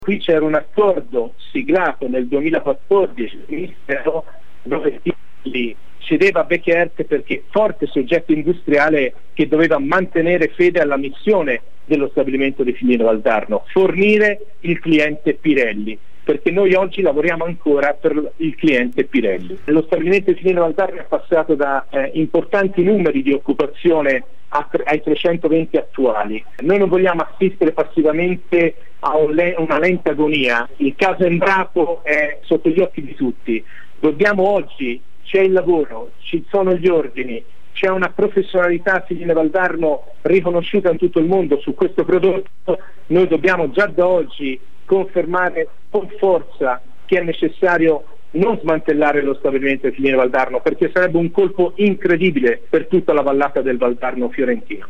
Qui c'era un accordo siglato nel 2014 il Ministero dove si cedeva a Bekaert perché forte soggetto industriale che doveva mantenere fede alla missione dello stabilimento di Fignino Valdarno, fornire il cliente Pirelli, perché noi oggi lavoriamo ancora per il cliente Pirelli. Lo stabilimento di Fignino Valdarno è passato da importanti numeri di occupazione ai 320 attuali. Noi non vogliamo assistere passivamente a una lenta agonia. Il caso Embraco è sotto gli occhi di tutti. Dobbiamo oggi, c'è il lavoro, ci sono gli ordini, c'è una professionalità a Fignino Valdarno riconosciuta in tutto il mondo su questo prodotto. Noi dobbiamo già da oggi confermare con forza che è necessario non smantellare lo stabilimento di Fignino Valdarno, perché sarebbe un colpo incredibile per tutta la vallata del Valdarno fiorentino.